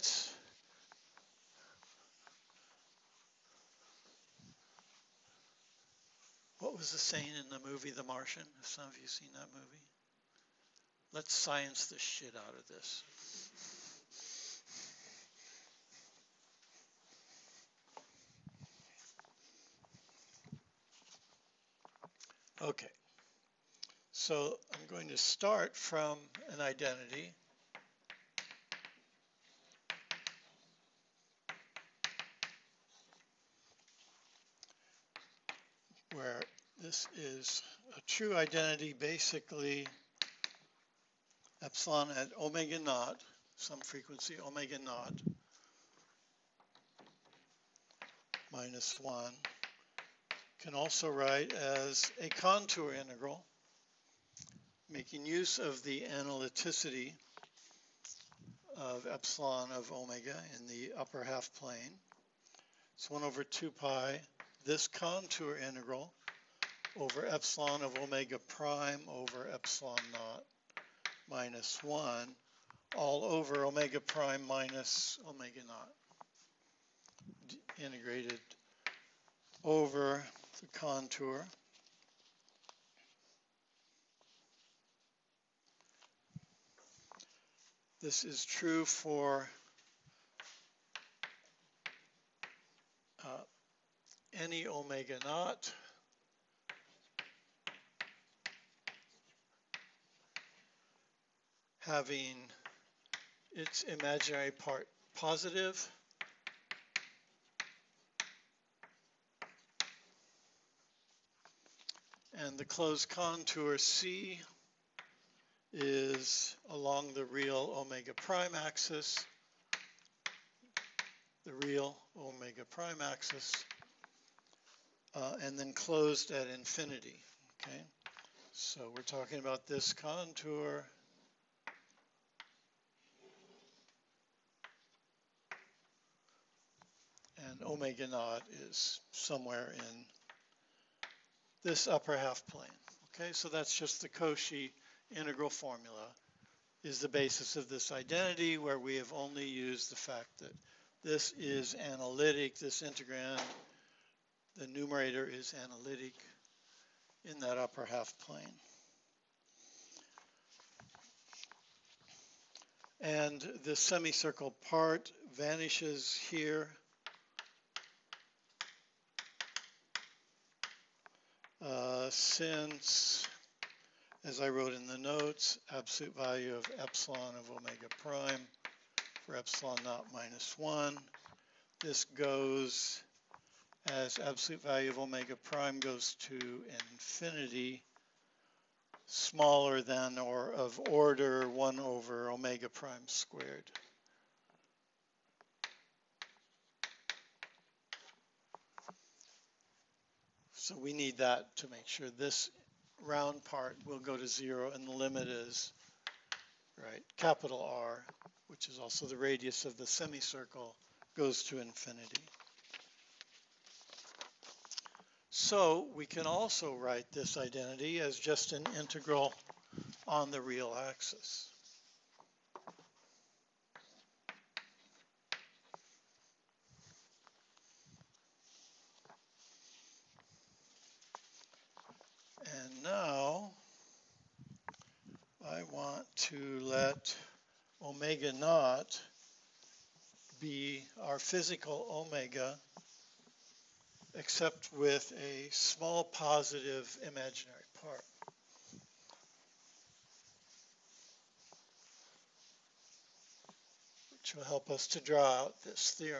What was the saying in the movie The Martian? Have some of you seen that movie? Let's science the shit out of this. Okay, so I'm going to start from an identity. Where this is a true identity, basically epsilon at omega naught, some frequency omega naught, minus 1, can also write as a contour integral, making use of the analyticity of epsilon of omega in the upper half plane. It's 1 over 2 pi, this contour integral over epsilon of omega prime over epsilon naught minus 1 all over omega prime minus omega naught integrated over the contour. This is true for any omega naught having its imaginary part positive and the closed contour C is along the real omega prime axis, and then closed at infinity. Okay, so we're talking about this contour and omega naught is somewhere in this upper half plane. Okay, so that's just the Cauchy integral formula is the basis of this identity, where we have only used the fact that this is analytic, this integrand, the numerator is analytic in that upper half plane. And the semicircle part vanishes here. Since, as I wrote in the notes, absolute value of epsilon of omega prime for epsilon naught minus 1, this goes as absolute value of omega prime goes to infinity, smaller than or of order 1 over omega prime squared. So we need that to make sure this round part will go to 0 and the limit is, right, capital R, which is also the radius of the semicircle, goes to infinity. So we can also write this identity as just an integral on the real axis. And now I want to let omega naught be our physical omega, except with a small positive imaginary part. Which will help us to draw out this theorem.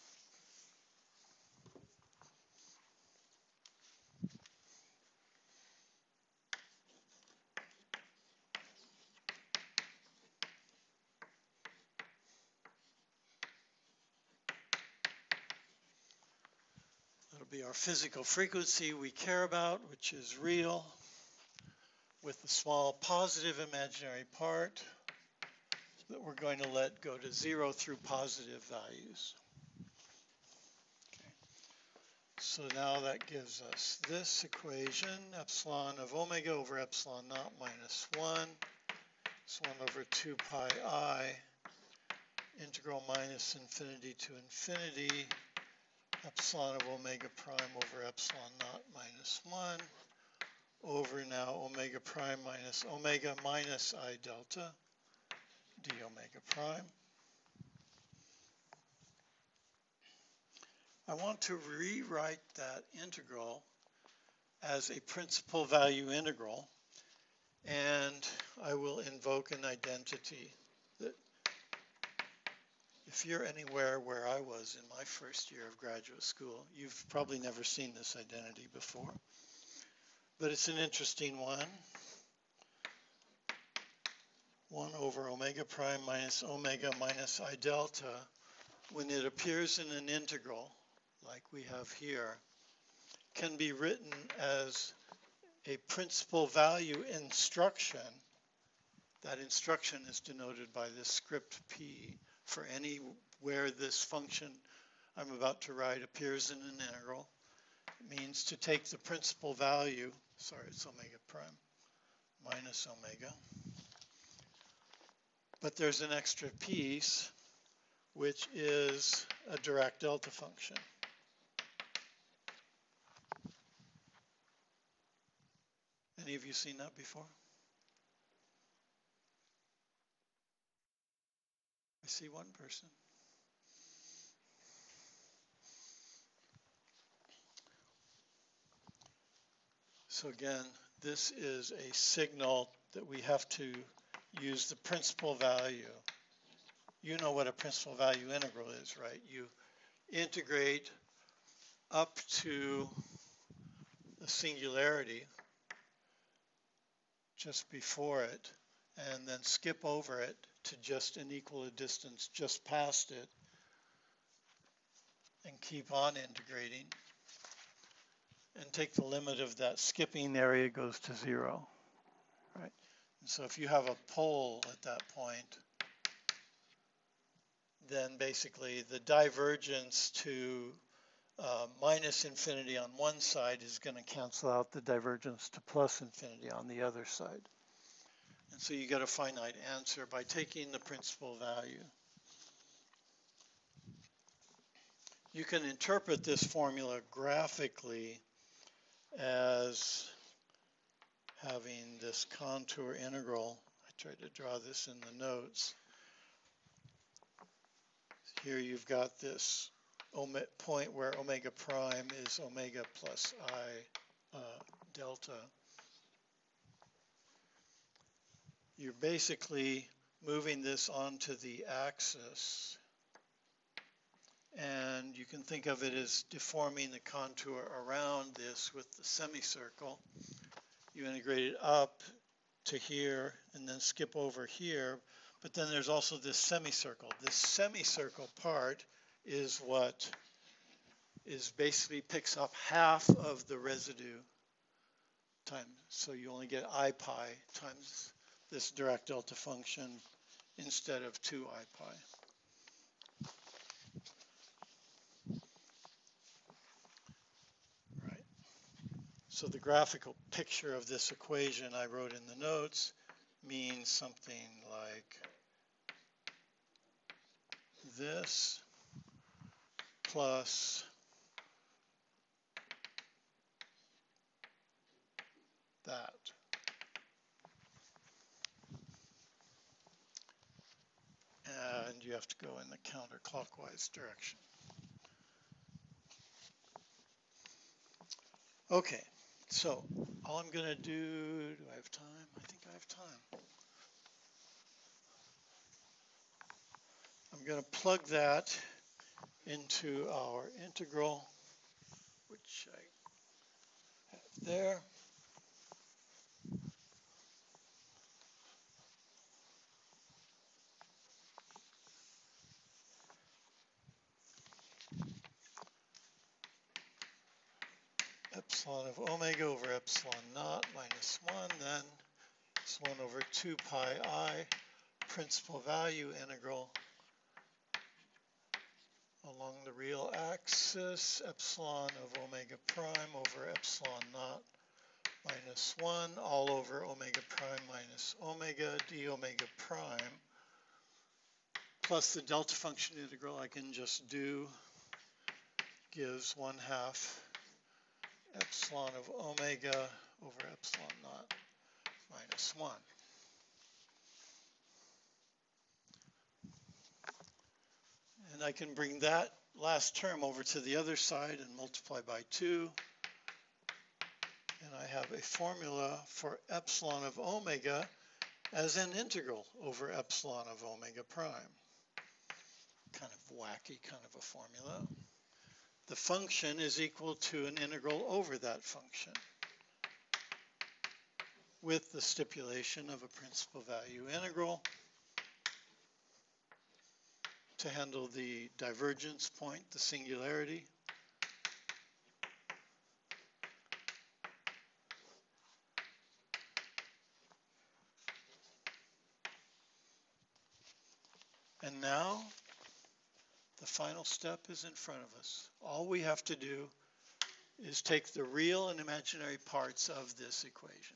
That'll be our physical frequency we care about, which is real, with the small positive imaginary part that we're going to let go to 0 through positive values. Okay. So now that gives us this equation, epsilon of omega over epsilon naught minus 1 is 1 over 2 pi I, integral minus infinity to infinity, epsilon of omega prime over epsilon naught minus 1 over now omega prime minus omega minus I delta d omega prime. I want to rewrite that integral as a principal value integral, and I will invoke an identity that if you're anywhere where I was in my first year of graduate school, you've probably never seen this identity before, but it's an interesting one. 1 over omega prime minus omega minus I delta, when it appears in an integral, like we have here, can be written as a principal value instruction That instruction is denoted by this script P for anywhere this function I'm about to write appears in an integral. It means to take the principal value, sorry, it's omega prime, minus omega. But there's an extra piece, which is a Dirac delta function. Any of you seen that before? I see one person. So again, this is a signal that we have to use the principal value. You know what a principal value integral is, right? You integrate up to the singularity just before it, and then skip over it to just an equal a distance just past it, and keep on integrating, and take the limit of that skipping area goes to 0, right? And so if you have a pole at that point, then basically the divergence to minus infinity on one side is going to cancel out the divergence to plus infinity on the other side. And so you get a finite answer by taking the principal value. You can interpret this formula graphically as having this contour integral. I tried to draw this in the notes. Here you've got this point where omega prime is omega plus I delta. You're basically moving this onto the axis, and you can think of it as deforming the contour around this with the semicircle. You integrate it up to here and then skip over here, but then there's also this semicircle. This semicircle part is what is basically picks up half of the residue time. So you only get I pi times this Dirac delta function instead of 2 I pi. Right. So the graphical picture of this equation I wrote in the notes means something like this plus that. And you have to go in the counterclockwise direction. Okay, so all I'm going to do I have time? I think I have time. I'm going to plug that into our integral, which I have there. Epsilon of omega over epsilon naught minus 1, then it's 1 over 2 pi I, principal value integral along the real axis, epsilon of omega prime over epsilon naught minus 1, all over omega prime minus omega d omega prime, plus the delta function integral I can just do gives 1/2 epsilon of omega over epsilon naught minus 1. And I can bring that last term over to the other side and multiply by 2. And I have a formula for epsilon of omega as an integral over epsilon of omega prime. Kind of wacky kind of a formula. The function is equal to an integral over that function, with the stipulation of a principal value integral to handle the divergence point, the singularity. And now the final step is in front of us. All we have to do is take the real and imaginary parts of this equation.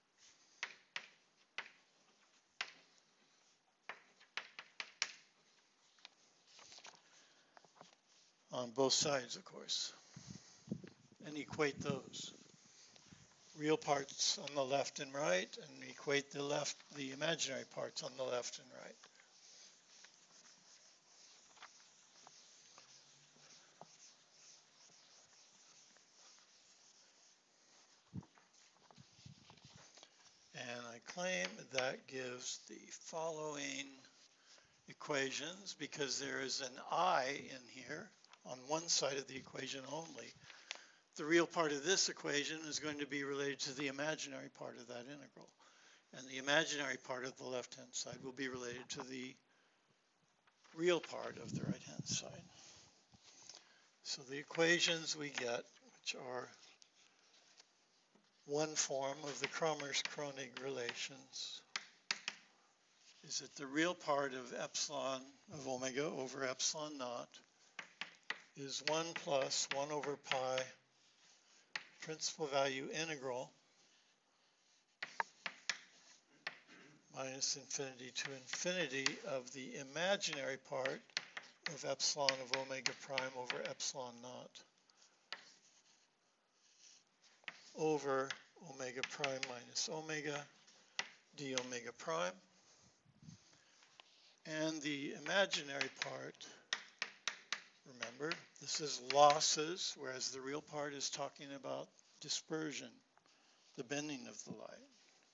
On both sides, of course, and equate those. Real parts on the left and right, and equate the imaginary parts on the left and right. And I claim that gives the following equations, because there is an I in here on one side of the equation only. The real part of this equation is going to be related to the imaginary part of that integral. And the imaginary part of the left-hand side will be related to the real part of the right-hand side. So the equations we get, which are one form of the Kramers-Kronig relations, is that the real part of epsilon of omega over epsilon naught is 1 plus 1 over pi principal value integral minus infinity to infinity of the imaginary part of epsilon of omega prime over epsilon naught over omega prime minus omega d omega prime. And the imaginary part, remember, this is losses, whereas the real part is talking about dispersion, the bending of the light.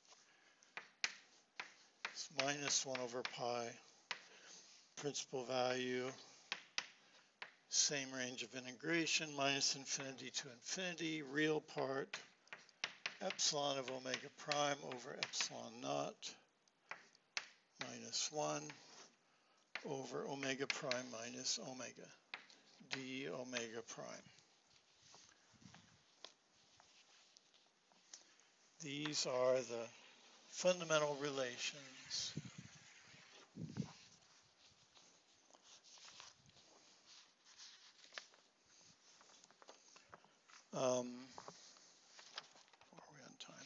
It's minus 1 over pi, principal value, same range of integration, minus infinity to infinity, real part, epsilon of omega prime over epsilon naught, minus 1 over omega prime minus omega, d omega prime. These are the fundamental relations are we on time?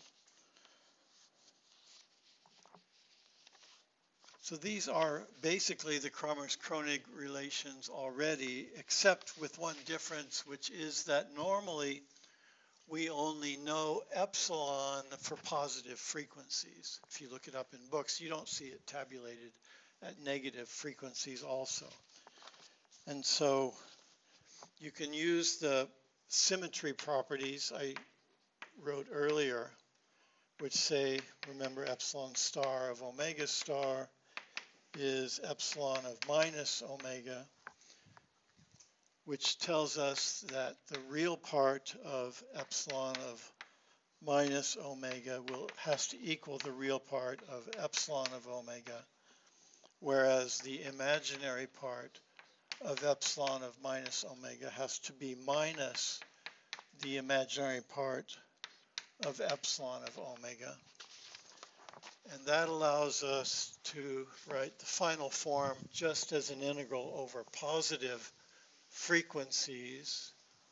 So these are basically the Kramers-Kronig relations already, except with one difference, which is that normally we only know epsilon for positive frequencies. If you look it up in books, you don't see it tabulated at negative frequencies also. And so you can use the symmetry properties I wrote earlier, which say, remember, epsilon star of omega star is epsilon of minus omega, which tells us that the real part of epsilon of minus omega has to equal the real part of epsilon of omega, whereas the imaginary part of epsilon of minus omega has to be minus the imaginary part of epsilon of omega. And that allows us to write the final form just as an integral over positive frequencies,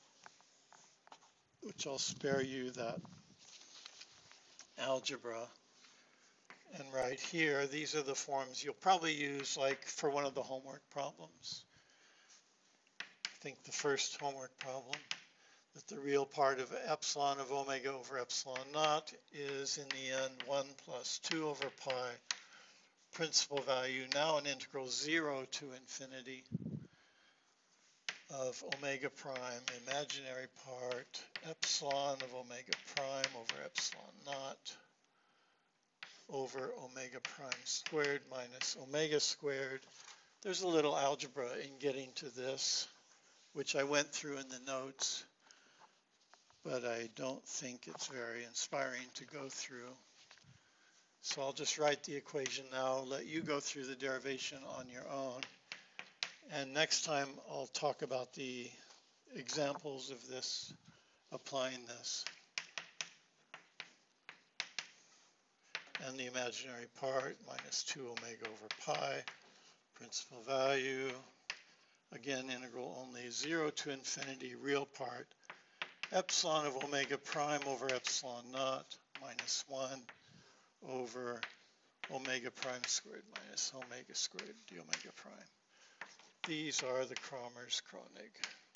which I'll spare you that algebra. And right here, these are the forms you'll probably use like for one of the homework problems. I think the first homework problem, that the real part of epsilon of omega over epsilon naught is in the end 1 plus 2 over pi principal value, now an integral 0 to infinity of omega prime imaginary part epsilon of omega prime over epsilon naught over omega prime squared minus omega squared. There's a little algebra in getting to this, which I went through in the notes, but I don't think it's very inspiring to go through. So I'll just write the equation now, let you go through the derivation on your own. And next time I'll talk about the examples of this, applying this. And the imaginary part, minus 2 omega over pi, Principal value, again, integral only, 0 to infinity, real part, epsilon of omega prime over epsilon naught minus 1 over omega prime squared minus omega squared d omega prime. These are the Kramers-Kronig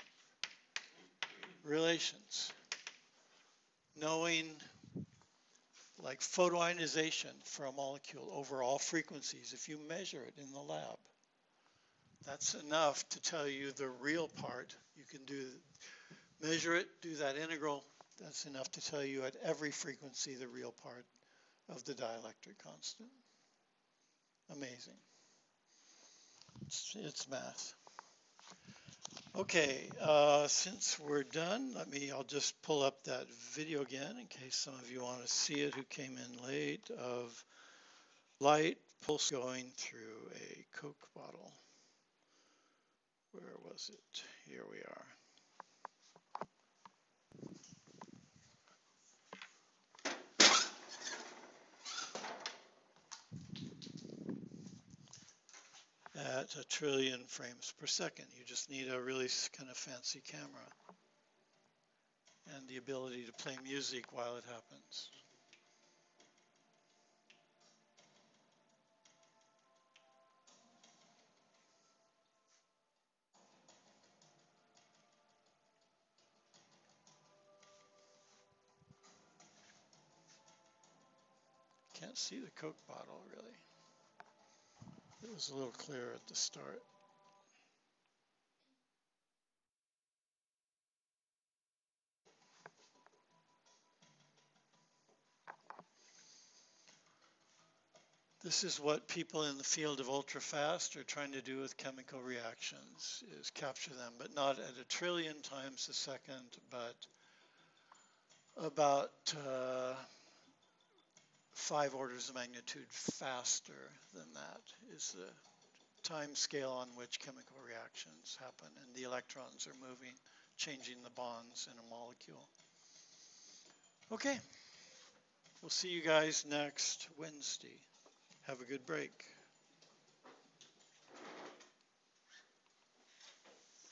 relations. Knowing like photoionization for a molecule over all frequencies, if you measure it in the lab, that's enough to tell you the real part. You can measure it, do that integral. That's enough to tell you at every frequency the real part of the dielectric constant. Amazing. It's math. Okay, since we're done, I'll just pull up that video again in case some of you want to see it who came in late, of light pulse going through a Coke bottle. Where was it? Here we are. At 1 trillion frames per second. You just need a really kind of fancy camera and the ability to play music while it happens. Can't see the Coke bottle really. It was a little clearer at the start. This is what people in the field of ultrafast are trying to do with chemical reactions, is capture them, but not at 1 trillion times a second, but about 5 orders of magnitude faster than that is the time scale on which chemical reactions happen, and the electrons are moving, changing the bonds in a molecule. Okay, we'll see you guys next Wednesday. Have a good break.